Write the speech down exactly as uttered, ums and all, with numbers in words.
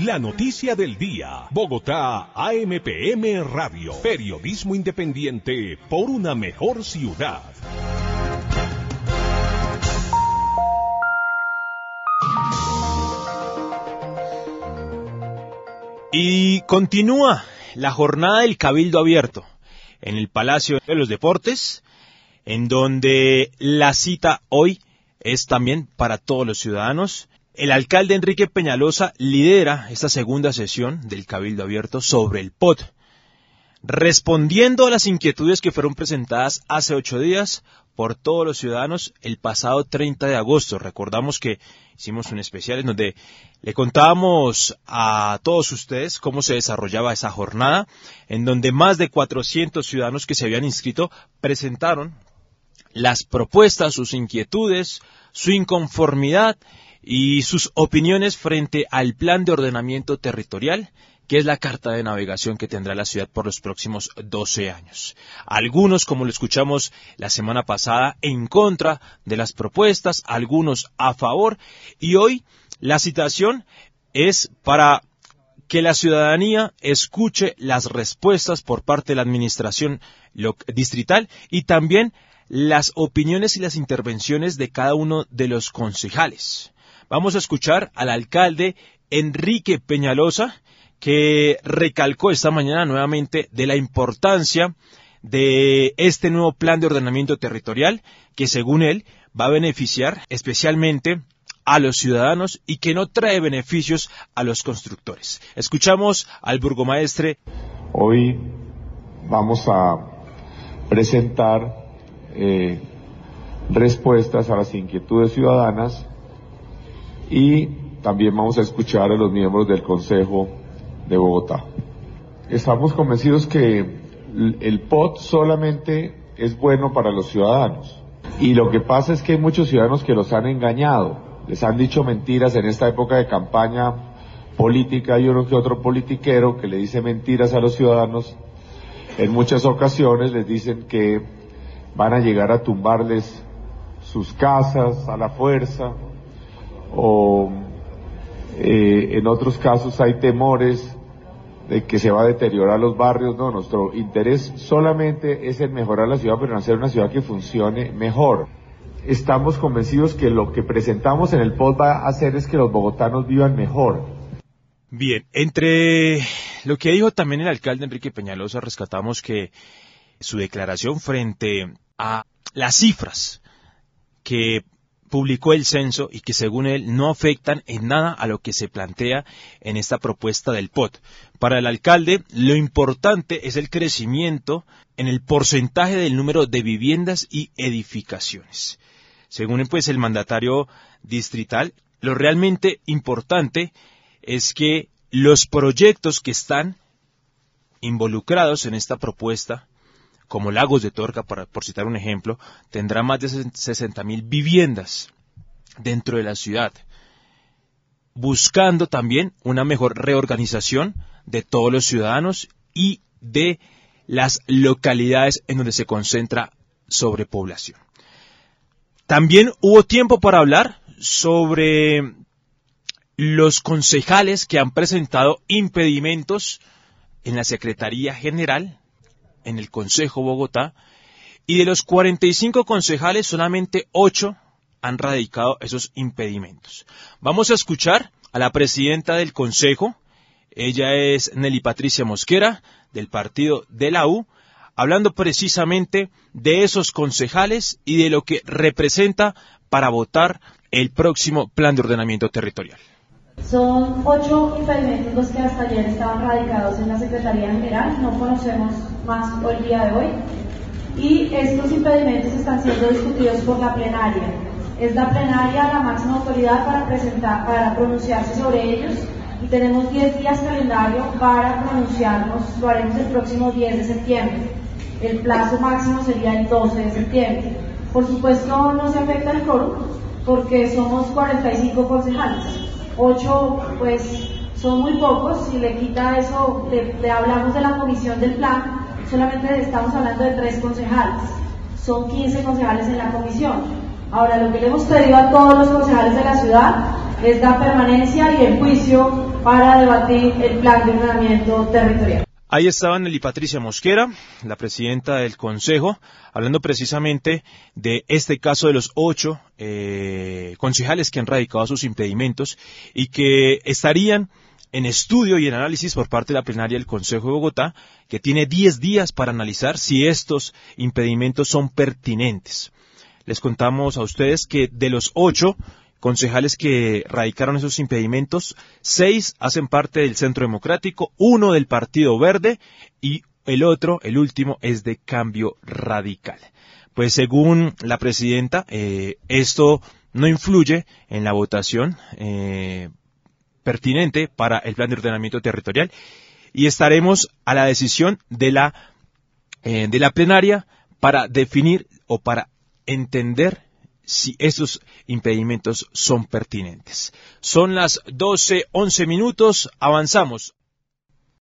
La noticia del día. Bogotá, A M P M Radio. Periodismo independiente por una mejor ciudad. Y continúa la jornada del Cabildo Abierto en el Palacio de los Deportes, en donde la cita hoy es también para todos los ciudadanos. El alcalde Enrique Peñalosa lidera esta segunda sesión del Cabildo Abierto sobre el P O T, respondiendo a las inquietudes que fueron presentadas hace ocho días por todos los ciudadanos el pasado treinta de agosto. Recordamos que hicimos un especial en donde le contábamos a todos ustedes cómo se desarrollaba esa jornada, en donde más de cuatrocientos ciudadanos que se habían inscrito presentaron las propuestas, sus inquietudes, su inconformidad y sus opiniones frente al plan de ordenamiento territorial, que es la carta de navegación que tendrá la ciudad por los próximos doce años. Algunos, como lo escuchamos la semana pasada, en contra de las propuestas, algunos a favor, y hoy la citación es para que la ciudadanía escuche las respuestas por parte de la administración distrital y también las opiniones y las intervenciones de cada uno de los concejales. Vamos a escuchar al alcalde Enrique Peñalosa, que recalcó esta mañana nuevamente de la importancia de este nuevo plan de ordenamiento territorial, que según él va a beneficiar especialmente a los ciudadanos y que no trae beneficios a los constructores. Escuchamos al burgomaestre. Hoy vamos a presentar eh, respuestas a las inquietudes ciudadanas y también vamos a escuchar a los miembros del Consejo de Bogotá. Estamos convencidos que el P O T solamente es bueno para los ciudadanos y lo que pasa es que hay muchos ciudadanos que los han engañado, les han dicho mentiras en esta época de campaña política. Hay uno que otro politiquero que le dice mentiras a los ciudadanos. En muchas ocasiones les dicen que van a llegar a tumbarles sus casas a la fuerza, o eh, en otros casos hay temores de que se va a deteriorar los barrios. No, nuestro interés solamente es en mejorar la ciudad, pero en hacer una ciudad que funcione mejor. Estamos convencidos que lo que presentamos en el P O T va a hacer es que los bogotanos vivan mejor. Bien, entre lo que dijo también el alcalde Enrique Peñalosa, rescatamos que su declaración frente a las cifras que publicó el censo y que según él no afectan en nada a lo que se plantea en esta propuesta del P O T. Para el alcalde, lo importante es el crecimiento en el porcentaje del número de viviendas y edificaciones. Según pues el mandatario distrital, lo realmente importante es que los proyectos que están involucrados en esta propuesta, como Lagos de Torca, para, por citar un ejemplo, tendrá más de sesenta mil viviendas dentro de la ciudad, buscando también una mejor reorganización de todos los ciudadanos y de las localidades en donde se concentra sobrepoblación. También hubo tiempo para hablar sobre los concejales que han presentado impedimentos en la Secretaría General, en el Consejo Bogotá, y de los cuarenta y cinco concejales solamente ocho han radicado esos impedimentos. Vamos a escuchar a la presidenta del Consejo, ella es Nelly Patricia Mosquera, del partido de la U, hablando precisamente de esos concejales y de lo que representa para votar el próximo plan de ordenamiento territorial. Son ocho impedimentos los que hasta ayer estaban radicados en la Secretaría General, no conocemos más por el día de hoy, y estos impedimentos están siendo discutidos por la plenaria. Es la plenaria la máxima autoridad para presentar, para pronunciarse sobre ellos, y tenemos diez días calendario para pronunciarnos. Lo haremos el próximo diez de septiembre. El plazo máximo sería el doce de septiembre. Por supuesto no se afecta el quórum porque somos cuarenta y cinco concejales. ocho pues son muy pocos. Si le quita eso, le, le hablamos de la comisión del plan, solamente estamos hablando de tres concejales. Son quince concejales en la comisión. Ahora, lo que le hemos pedido a todos los concejales de la ciudad es la permanencia y el juicio para debatir el plan de ordenamiento territorial. Ahí estaba Nelly Patricia Mosquera, la presidenta del Consejo, hablando precisamente de este caso de los ocho eh, concejales que han radicado sus impedimentos y que estarían en estudio y en análisis por parte de la plenaria del Consejo de Bogotá, que tiene diez días para analizar si estos impedimentos son pertinentes. Les contamos a ustedes que de los ocho concejales que radicaron esos impedimentos, seis hacen parte del Centro Democrático, uno del Partido Verde y el otro, el último, es de Cambio Radical. Pues según la presidenta, eh, esto no influye en la votación eh, pertinente para el plan de ordenamiento territorial y estaremos a la decisión de la, eh, de la plenaria para definir o para entender si estos impedimentos son pertinentes. Son las doce once minutos, avanzamos.